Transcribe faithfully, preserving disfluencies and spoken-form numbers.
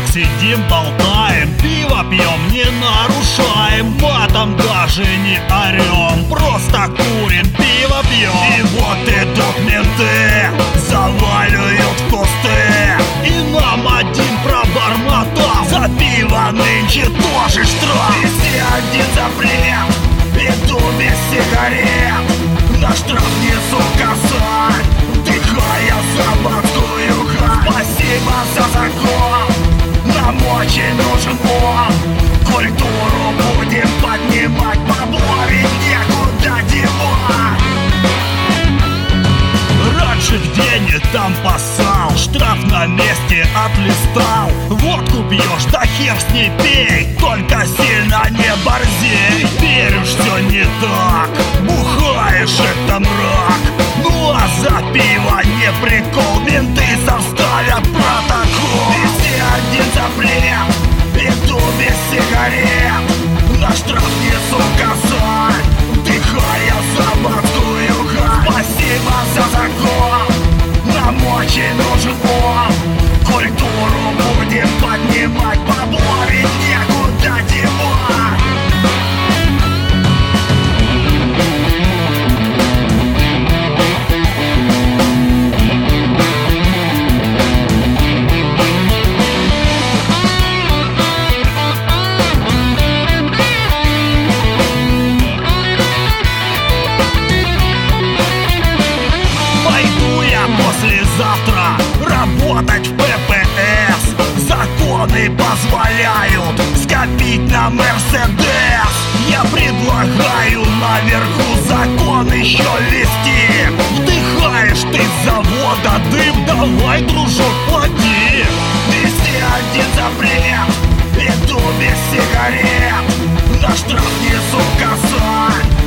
сидим, болтаем, пиво пьем, не нарушаем, матом даже не орем, просто курим, пиво пьем. И вот идут менты, заваливают в кусты, и нам один пробормотал: за пиво нынче тоже штраф. Везде один запрет, иду без сигарет, на штраф несу косарь, вдыхая заводскую гарь. Спасибо за закон, нам очень нужен он. Культуру будем поднимать, бабло ведь некуда девать. Раньше где не там поссал, штраф на месте отлистал. Водку пьешь, да хер с ней пей, только сильно не борзей. Теперь уж все не так, бухаешь это мрак. Ну а за пиво не прикол, менты составят протокол. Везде один запрет, иду без сигарет, на штраф несу косарь, вдыхая заводскую гарь. Спасибо за закон, нам очень нужен он. Культуру будем поднимать, бабло ведь некуда девать. Послезавтра работать в пэ пэ эс. Законы позволяют скопить на Мерседес. Я предлагаю наверху закон еще ввести. Вдыхаешь ты с завода дым, давай, дружок, плати. Везде один запрет, иду без сигарет, на штраф несу косарь,